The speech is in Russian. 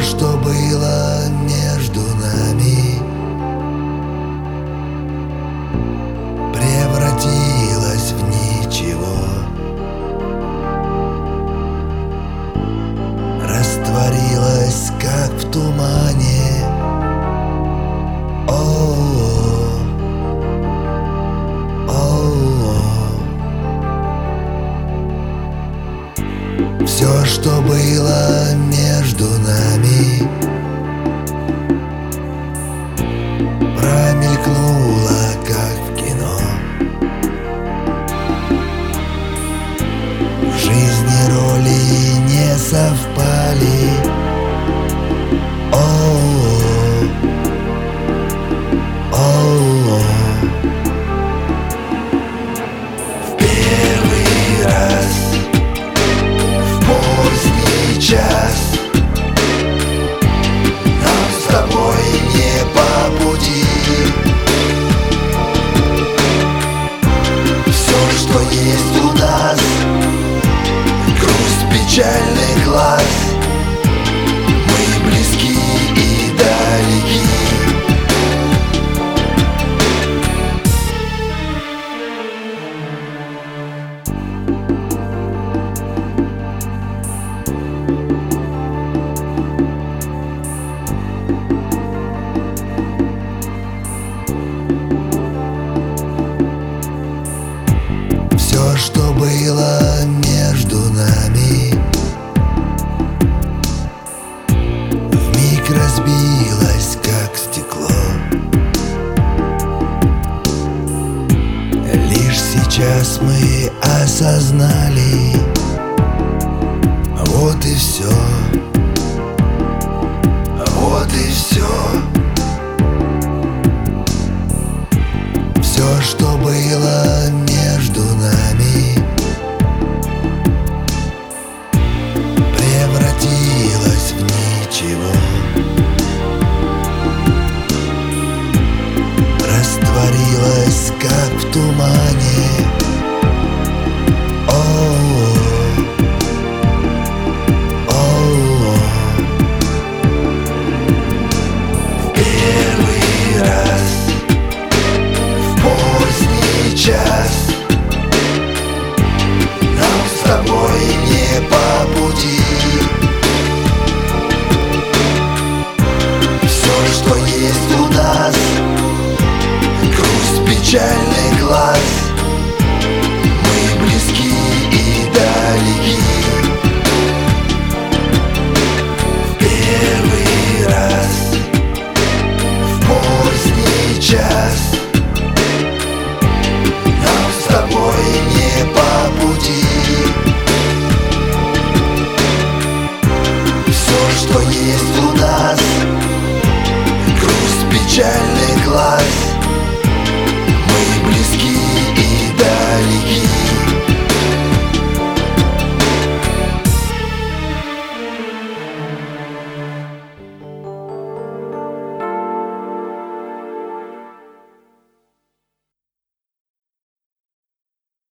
что было между нами, превратилось в ничего, растворилось, как в тумане. О-о-о, о-о-о. Все, что было между нами, промелькнуло, как в кино. В жизни роли не совпали. О-о-о, о-о-о. В первый раз, в поздний час, нам с тобой не по пути. Все, что есть у нас, грусть печальный глаз, мы близки и далеки. Все, что было между нами, вмиг разбилось, как стекло. Лишь сейчас мы осознали, вот и все, вот и все. Все, что было между нами, превратилось в ничего, растворилось, как в тумане. О-о-о, о-о-о. В первый раз, в поздний час, нам с тобой не по пути. Все, что есть у нас, грусть, печаль